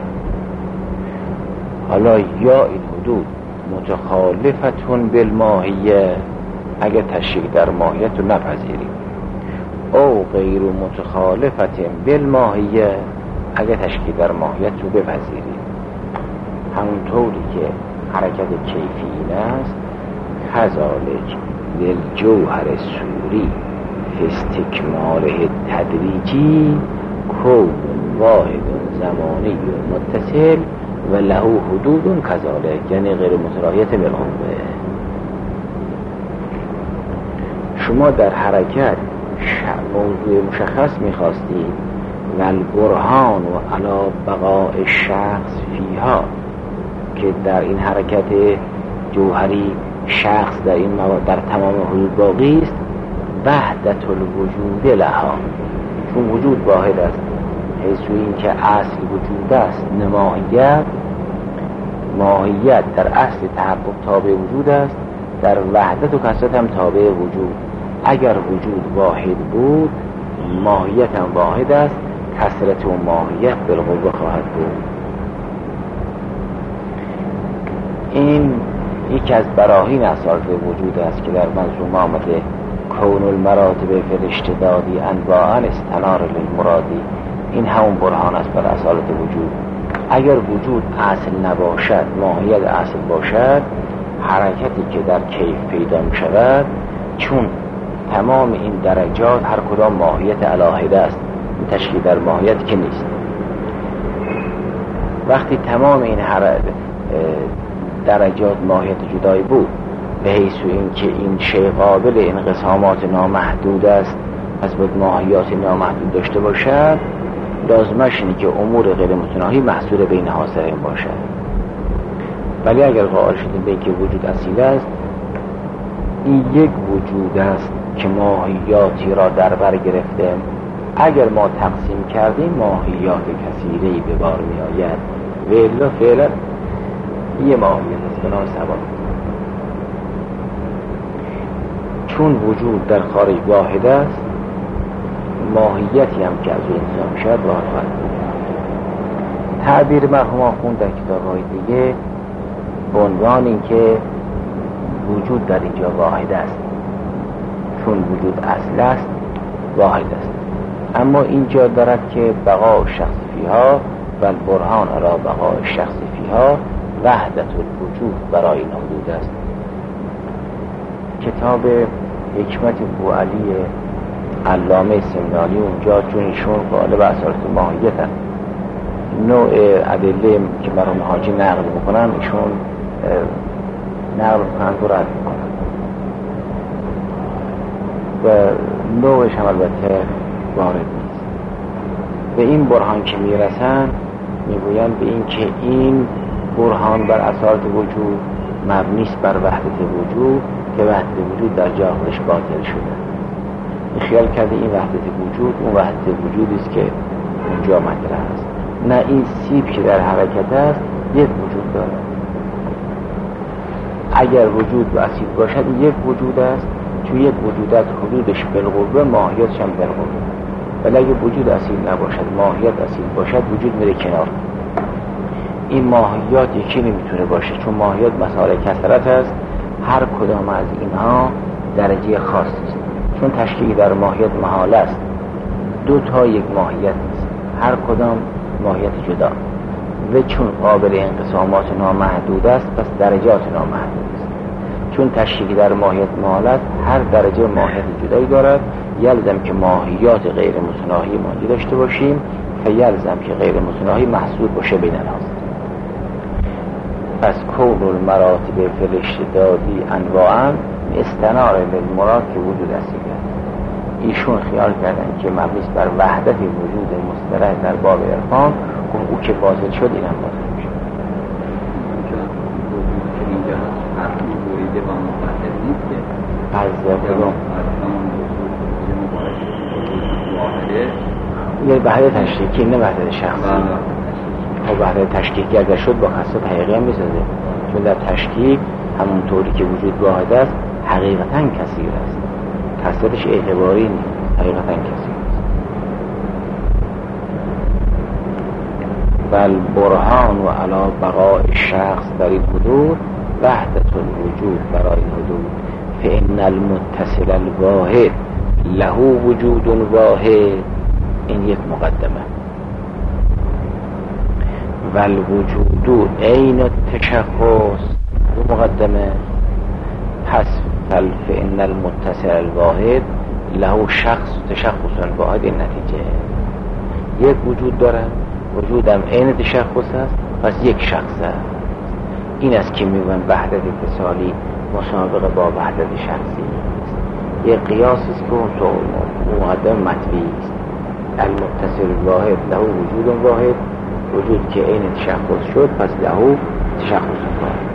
حالا یا این حدود متخالفتون بالماهیه اگر تشریک در ماهیت رو نپذیریم، او غیر متخالفت بالماهیه اگر تشریک در ماهیت رو بپذیریم. همونطوری که حرکت کیفی این است، کذالک للجوهر سوری فی استکماله تدریجی کون واحد زمانی متصل و له حدود کذالک، یعنی غیر متناهیة بالقوه. شما در حرکت موضوع مشخص میخواستید و البرهان و علی بقاء شخص فیها، که در این حرکت جوهری شخص در تمام حدود باقی است، وحدت الوجود لها، چون وجود واحد است، حیث این که اصل وجود است ماهیت در اصل تحقق تابع وجود است، در وحدت و کثرت هم تابع وجود. اگر وجود واحد بود ماهیت هم واحد است، کثرت و ماهیت بالقوه خواهد بود. این یکی از براهین اساس وجود است که در منظومه آمده کون المراتب فی الاشتدادی انواعا استنار للمرادی. این همون برهان است بر اصالت وجود. اگر وجود اصل نباشد، ماهیت اصل باشد، حرکتی که در کیف پیدا می شود، چون تمام این درجات هر کدام ماهیت علاهده است، تشکیل در ماهیت که نیست. وقتی تمام این درجات ماهیت جدایی بود، به حیث این که این شیء قابل انقسامات نامحدود است، پس باید ماهیات نامحدود داشته باشد، لازمش اینه که امور غیر متناهی محصور بین حاصلین باشد. ولی اگر قائل شدیم به اینکه وجود اصیل است، این یک وجود است که ماهیاتی را در بر گرفته، اگر ما تقسیم کردیم ماهیات کثیره‌ای به بار می آید و الا فعلا یه ماهیت است بنا سبب. چون وجود در خارج واحد است، ماهیتی هم که از او انتظام شد واحد خواهد بود. تعبیر مرحوم آخوند در کتاب‌های دیگه به عنوان این که وجود در اینجا واحد است، چون وجود اصل است واحد است. اما اینجا دارد که بقاء شخص فیها و البرهان علی بقاء شخص فیها وحدت الوجود برای این حدود است. کتاب حکمت بوعلی علامه سمنانی اونجا چون ایشون غالب اثرات ماهیت هست، نوع ادله که مرحوم حاجی نقل میکنن ایشون نقل میکنن و رد میکنن و نوعش هم البته وارد نیست. به این برهان که میرسن میگویند به این که این برهان بر اثرات وجود مبنیست بر وحدت وجود که وحدت وجود در جا خودش باطل شده. خیال کرده این وحدت وجود اون وحدت وجودی است که اونجا مطرح است. نه، این سیب که در حرکت است یک وجود دارد. اگر وجود و اصیل باشد یک وجود است، چون یک وجود است حدودش بالقوه ماهیتش هم بالقوه. ولی اگر وجود اصیل نباشد ماهیت اصیل باشد وجود میره کنار. این ماهیات یکی نمیتونه باشه، چون ماهیت مسائل کثرت است. هر کدام از اینها درجه خاصی است، چون تشکیل در ماهیت محال است. دو تا یک ماهیت نیست، هر کدام ماهیت جدا و چون قابل انقسامات نامحدود است پس درجات نامحدود است. چون تشکیل در ماهیت محال است هر درجه ماهیت جدایی دارد. یلزم که ماهیات غیر متناهی ماهی داشته باشیم و یلزم که غیر متناهی محصول باشه بین الناس. پس کون المراتب فی الاشتدادی انواعا استنار للمراد که وجود اصیل است. ایشون خیال کردن که مبنیست بر وحدت وجود مسترح در باب عرفان، او که باطل شد اینم باطل میشه. اینجا حرف بریده و مقدر نیست که از کدوم واحده یه بحث تشکیکی نه بحث شخصی. و بحث تشکیکی اگر شد با خاصیت حقیقی هم میسازه، چون در تشکیک همونطوری که وجود واحد است حقیقتا کثیر است، خاصیتش اعتباری نیست، حقیقتا کثیر است. بل برهان و علی بقاء شخص در این حدود وحدت الوجود برای این حدود فإن المتصل الواحد له وجود واحد. این یک مقدمه. و الوجود عین التشخص دو مقدمه. پس فإن المتصل الواحد له شخص تشخص واحد. این نتیجه یک وجود داره، وجودم عین تشخص است، پس یک شخص است. این است که میگن وحدت اتصالی مسابقه با وحدت شخصی است. یک قیاس است که اون مقدم مطبیعی است. المتصل الواحد له وجود واحد، وجود که عین تشخص شد پس له تشخص واحد.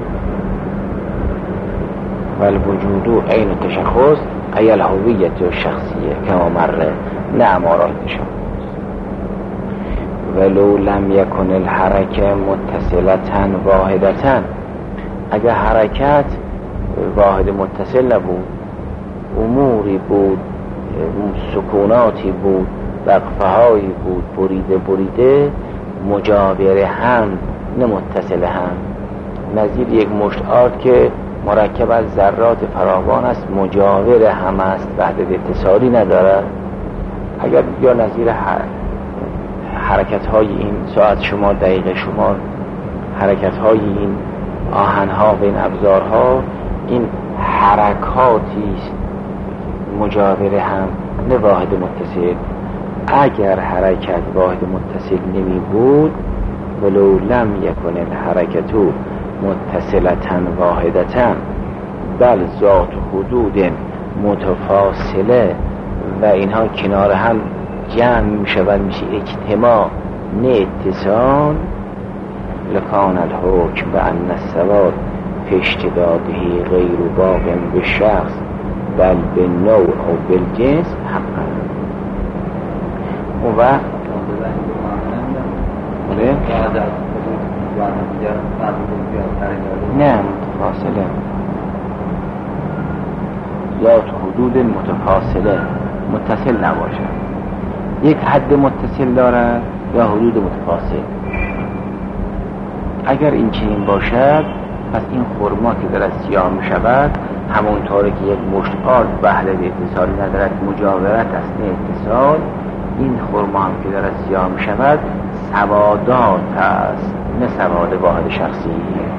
والوجود عین تشخص ای الهویت الشخصیه کما مره نه امارات تشخص. ولو لم یکن الحرکه متصلتا واحدتا، اگر حرکت واحد متصل نبود، اموری بود، سکوناتی بود، وقفه هایی بود، بریده مجاور هم نه متصل هم. نظیر یک مشت آرد که مرکب از ذرات فراوان است، مجاور هم است، وحدت اتصالی ندارد. اگر یا نظیر حرکت های این ساعت شمار، دقیقه شمار، حرکت های این آهن ها و این ابزارها، این حرکاتی است مجاور هم نه واحد متصل. اگر حرکت واحد متصل نمی بود ولو لم یکن الحرکت متصلتا واحدتا بل ذات حدود متفاصله و اینها کنار هم جمع می شود، میشه اجتماع نه اتصال، لکان الحکم و ان السواد فی اشتداده غیر باق به شخص بل به نوع و بالجنس حقا. اون وقت نه متفاصله، ذات حدود متفاصله، متصل نباشد. یک حد متصل دارد یا حدود متفاصل. اگر این چنین باشد پس این خرما که در سیاه می شود همونطور که یک مشت آرد وحدت اتصالی ندارد مجاورت است نه اتصال، این خرما هم که در سیاه می شود سوادات است نه سواد واحد شخصی.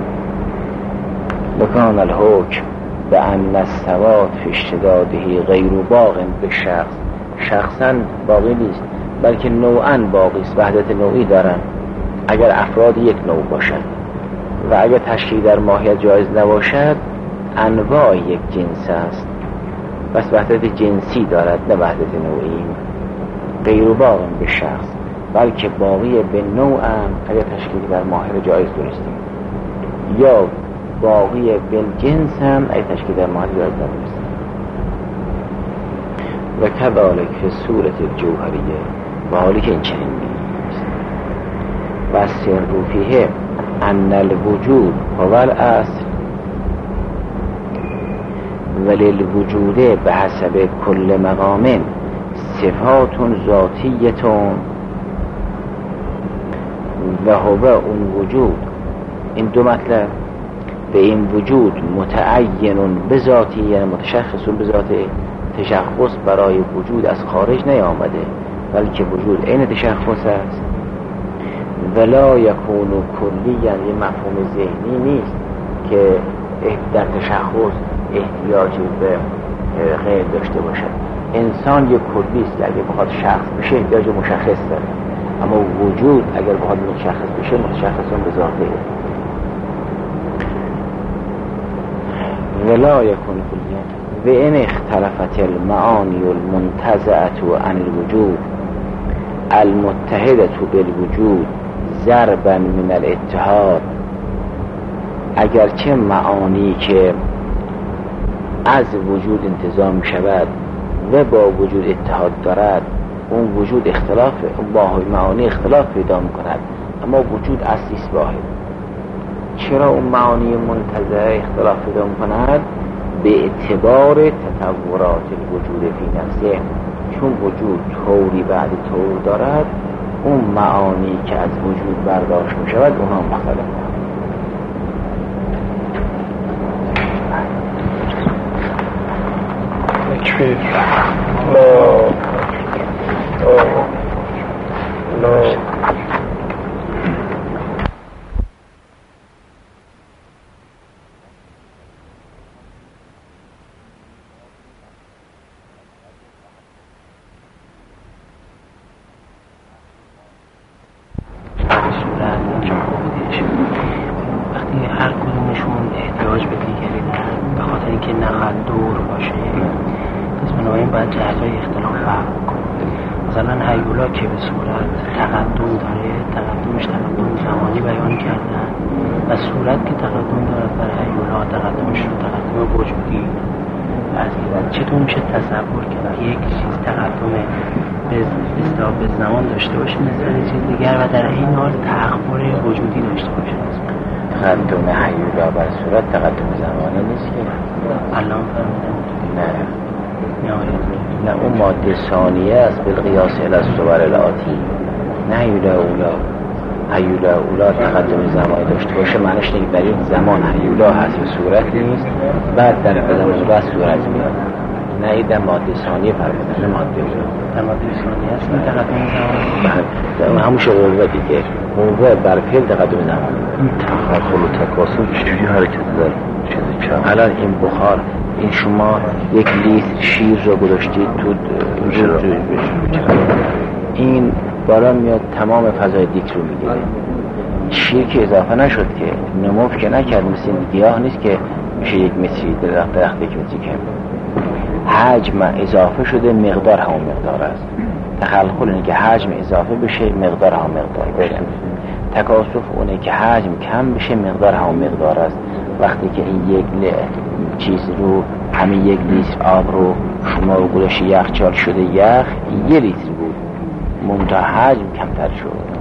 لکان الحکم به ان السواد فی اشتداده غیر باق به شخص، شخصا باقی نیست بلکه نوعا باقی است، وحدت نوعی دارن اگر افراد یک نوع باشد و اگر تشکیل در ماهیت جایز نباشد انواع یک جنس است، بس وحدت جنسی دارد نه وحدت نوعی. غیر باق به شخص بلکه باقی به نوع اگر تشکیل در ماهیت جایز درستیم، یا باقی به جنس هم اگر تشکیل در ماهیت جایز درستیم. و کذالک فی صورت الجوهریه، و حالی که این چنین نیست. و سر فیه ان الوجود هو الاصل وللوجود به حسب کل مقام صفات ذاتیتون و هو اون وجود. این دو مطلب، به این وجود متعین به ذاتی یعنی متشخص به ذاته، تشخص برای وجود از خارج نیامده بلکه وجود عین تشخص است. ولا یکون کلی یعنی مفهوم ذهنی نیست که در تشخص احتیاجی به غیر داشته باشد. انسان یک کلی است که اگر بخواد شخص بشه احتیاج مشخص داره، اما وجود اگر بخواد متشخص بشه متشخص به ذاته. ولا یکون کلی و این اختلفت المعانی المنتزعة عن الوجود المتحدة بالوجود ضربا من الاتحاد، اگرچه معانی که از وجود انتزاع می شود و با وجود اتحاد دارد اون وجود اختلاف با معانی اختلاف پیدا می کند، اما وجود اصلی است واحد. چرا اون معانی منتزع اختلاف پیدا می کند؟ به اعتبار تطورات الوجود فی نفسه، چون وجود طوری بعد طور دارد اون معانی که از وجود برداشت می شود اونها مختلف. تکفیر لا که به صورت تقدم داره، تقدمش تقدم زمانی بیان کردن و صورت که تقدم دارد برای هیولا تقدمش رو تقدم وجودی پذیرد. چطور میشه تصور کرد یک چیز تقدم به زمان داشته باشه نسبت چیز دیگر و در این حال تأخر وجودی داشته باشه؟ تقدم هیولا بر صورت تقدم زمانی نیست که الان فرمودم نه اون ماده ثانیه است بالقیاس الی الصور الاتی، نه هیولا اولا تقدم زمانی داشته باشه معنیش نیست برای این زمان هیولا هست و صورت نیست بعد در زمان بعد صورت میاد. نه این ماده ثانیه فرمودن، نه ماده اولا. در ماده ثانیه است این تقدم زمانی همون شغل دیگه موضوع بر فعل تقدم زمانی. تخلق و تکاسل چجوری حرکت داره؟ چیزی کم الان این بخار، این شما یک لیتر شیر رو گذاشتید تو این بالا میاد تمام فضای دیک رو میگیره. شیر که اضافه نشد که نموف که نکرد، مثل این گیاه نیست که میشه یک متری درخت یک متری که حجم اضافه شده مقدار همون مقدار است. تخلخل اینه که حجم اضافه بشه مقدار همون مقدار بشه. تکاسف اونه که حجم کم بشه مقدار همون مقدار است. وقتی که این یک چیز رو همین یک لیتر آب رو شما رو گذاشتی یخچال شده یخ 1 لیتر بود منتها حجم کمتر شد.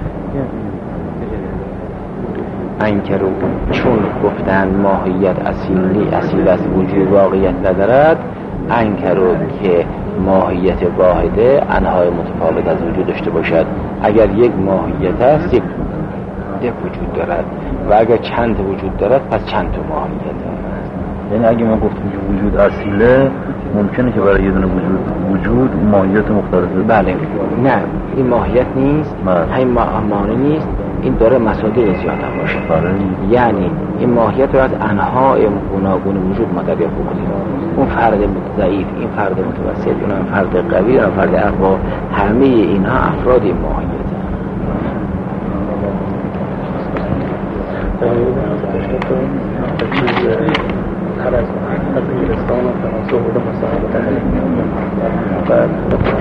انکرو چون گفتن ماهیت اصیل از وجود واقعیت ندارد، انکرو که ماهیت واحده انهای متفاوت از وجود داشته باشد. اگر یک ماهیت است واحده وجود دارد و اگر چند وجود دارد پس چند تا ماهیت هست. یعنی اگه من گفتم که وجود اصیله، ممکنه که برای یه دونه وجود ماهیت مختلفه. بله، نه این ماهیت نیست، همین معنی نیست، این داره مصادر زیاده باشه. یعنی این ماهیت رو از انواع گوناگون وجود ما دریافت بکنیم. اون فرد ضعیف، این فرد متوسط، اون فرد قوی، اون فرد اقوا، همه اینها افراد ماهیت هر از انگلستان و فرانسه بوده مصاحبه